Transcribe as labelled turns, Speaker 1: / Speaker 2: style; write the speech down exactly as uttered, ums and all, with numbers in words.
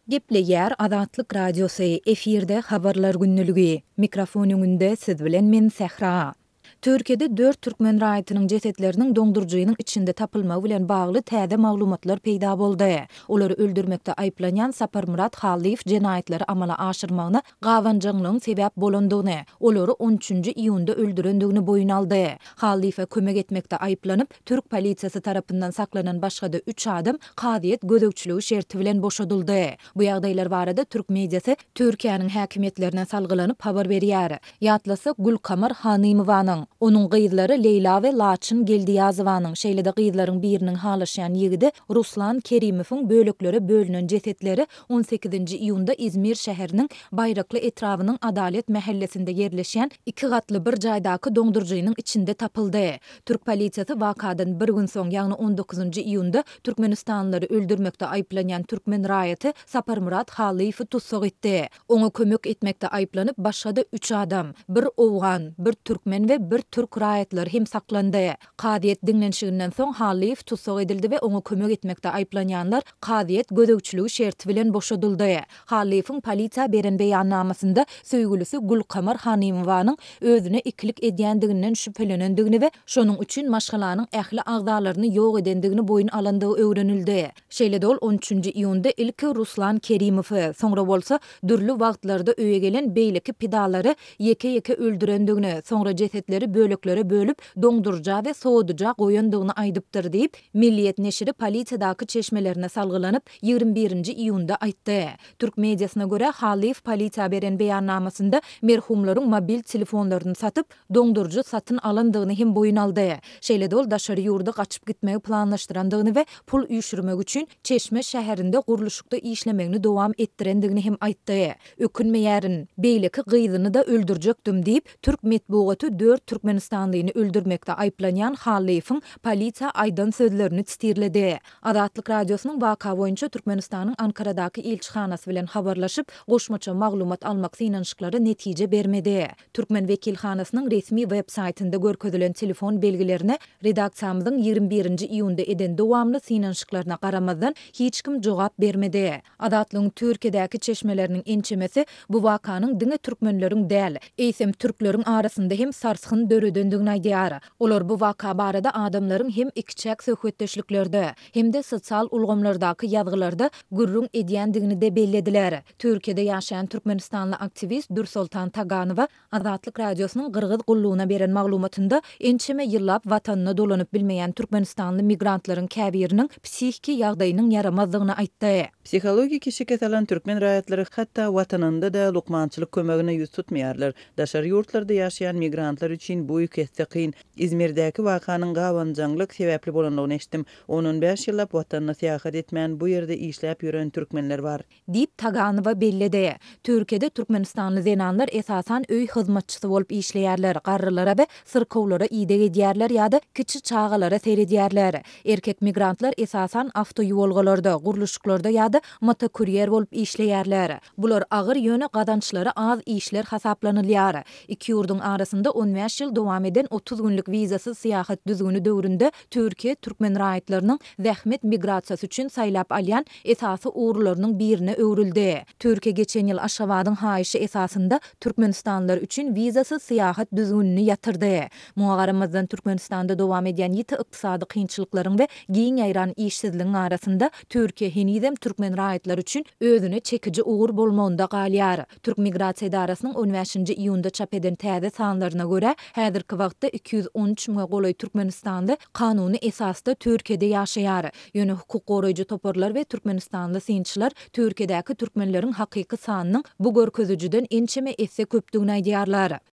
Speaker 1: Gepleýär Azatlyk Radiosu efirde habarlar günnüligi. Mikrofonuňynda siz bilen men Sehra. Türkiýede dört türkmen raýatynyň jesetleriniň doňdurjynyň içinde tapylma bilen bagly täze maglumatlar peýda boldy. Olary öldürmekde aýplanýan Saparmurat Halyýew jenaýatlary amala aşyrmagyna gawanjygynyň sebäp bolandygyny, olary on üçünji iýunda öldürendigini boyun aldy. Halyýewe kömek etmekde aýplanyp, Türk polisiýasy tarapyndan saklanan başga da üç adam kadyet gödökçüligi şerti bilen boşadyldy. Bu ýagdaýlar barada Türk mediasy Türkiýanyň häkimetlerine salgylanyp habar berýär. Ýatlasy Gülkamar Hanymowanyň, onun gyýdlary Leyla we Laçyn Geldiýazowanyň, şeýle-de gyýdlaryň biriniň halaşýan ýigidi Ruslan Kerimowiň bölekleri bölünen jesetleri on sekizinji iýunda İzmir şäheriniň Baýrakly etrawynyň Adalet mahallesinde yerleşýän iki gatly bir jaýdaky doňdurjynyň içinde tapyldy. Türk polisiýasy wakadan bir gün soň, ýagny on dokuzunji iýunda Türkmenistanlary öldürmekde aýplanýan türkmen raýaty Saparmurat Halyýewi tutsak etdi. Oňa kömek etmekde aýplanyp başga da üç adam, bir owgan, bir türkmen we bir türk raýatlary hem saklandy. Kadyet diňlenşiginden soň Halyýew tutsak edildi we oňa kömek etmekde aýplanýanlar kadyet gödökçüligi şerti bilen boşadyldy. Halyýewiň polisiýa beren beýannamasynda söýgülisi Gülkamar Hanymowanyň özüne ikilik edýändiginden şüphelenendigini we şonuň üçin maşgalanyň ähli agdalaryny ýok edendigini boyun alandygy öwrenildi. Şeýle-de ol on üçünji iýunda ilki Ruslan Kerimow, soňra bolsa dürli wagtlarda öýe gelen beýleki pidalary ýeke-ýeke öldürendigini, soňra jesetleri böleklere bölüp doňdurja we soğuduja goýandygyny aýdypdyr diýip Milliýet neşri polisiýadaky çeşmelerine salgylanyp ýygrimi birinji iýunda aýtdy. Türk mediasyna görä Halyýew polisiýa beren beýannamasynda merhumlaryň mobil telefonlaryny satyp doňdurjy satyn alandygyny hem boyun aldy. Şeýle-de ol daşary ýurda gaçyp gitmegi planlaşdyrandygyny we pul üýşürmek üçin Çeşme şäherinde guruluşykda işlemegini dowam etdirendigini hem aýtdy. Ökünmeýärin beýleki gyýdyny da öldürjekdim diýip Türk medeniýeti dört Türkmenistanlyny öldürmekde aýplanýan Halyýewiň polisiýa aýdan sözlerini tistirledi. Azatlyk Radiosynyň waka boýunça Türkmenistanyň Ankaradaky elçixanasy bilen habarlaşyp goşmaça maglumat almak synanyşyklary netije bermedi. Türkmen wekilhanasynyň resmi web saýtynda görkezülen telefon belgilerine redaksiyamyzyň ýygrimi birinji iýunda eden dowamly synanyşyklaryna garamazdan hiç kim jogap bermedi. Azatlygyň Türkiýedäki çeşmeleriniň ençemesi bu wakanyň diňe türkmenleriň däl, eýsem türkleriň arasynda hem sarsgyn döredendigini aýdýar. Olar bu waka barada adamlaryň hem ikçäk söhbetdeşliklerde hem de sosial ulgamlardaky ýazgylarda gürrüň edýändigini de bellediler. Türkiýede ýaşaýan Türkmenistanly aktivist Dursultan Taganowa Azatlyk Radiosynyň Gyrgyz gullugyna beren maglumatynda ençeme ýyllap watanyna dolanyp bilmeýän Türkmenistanly migrantlaryň käbiriniň psihiki ýagdaýynyň yaramazdygyny aýtdy.
Speaker 2: Psikologik şeket alan türkmen raýatlary hatda watanynda da lukmançylyk kömegine ýüz tutmaýarlar. Daşary ýurtlarda ýaşaýan migrantlar üçin bu ýüketde kyn. İzmirdäki wakanyň gawanjanglyk sebäpli bolanlygyny eşitdim. on beş ýyllap watanyna seýahat etmän bu ýerde işläp ýören türkmenler bar.
Speaker 1: Diýip Taganowa belledi. Türkiýede Türkmenistanly zenanlar esasan öý hyzmatçysy bolup işleýärler, garrylara we syrkowlara ýydak edýärler ýa-da kiçi çağalara seredýärler. Erkek migrantlar esasan awtoýolgalarda, guruluşyklarda ýa-da motokuryer bolup işleýärler. Bular agyr ýöne gadançlary az işler hasaplanylýar. Iki ýurduň arasynda on beş ýyl dowam eden otuz günlük wizasyz seýahat düzgünü döwründe Türkiýe türkmen raýatlarynyň zähmet migrasiýasy üçin saýlap alýan esasy uğurlarynyň birine öwrildi. Türkiýe geçen ýyl Aşgabatyň haýyşy esasynda Türkmenistanlılar üçin wizasyz seýahat düzgünini ýatyrdy. Muňa garamazdan Türkmenistanda dowam edýän ýiti ykdysady kynçylyklaryň we giň ýaýran işsizligiň arasynda Türkiýe henizem türkmen raýatlary üçin özüne çekiji ugur bolmagynda galýar. Türk Migrasiýa Idarasynyň on beşinji iýunda çap eden täze sanlaryna görä, häzirki wagtda iki ýüz on üç miňe golaý Türkmenistanly kanuny esasda Türkiýede ýaşaýar. Ýöne hukuk goraýjy toparlar we Türkmenistanly synçylar Türkiýedäki türkmenleriň hakyky sanynyň bu görkezüjiden ençeme esse köpdigini aýdýarlar.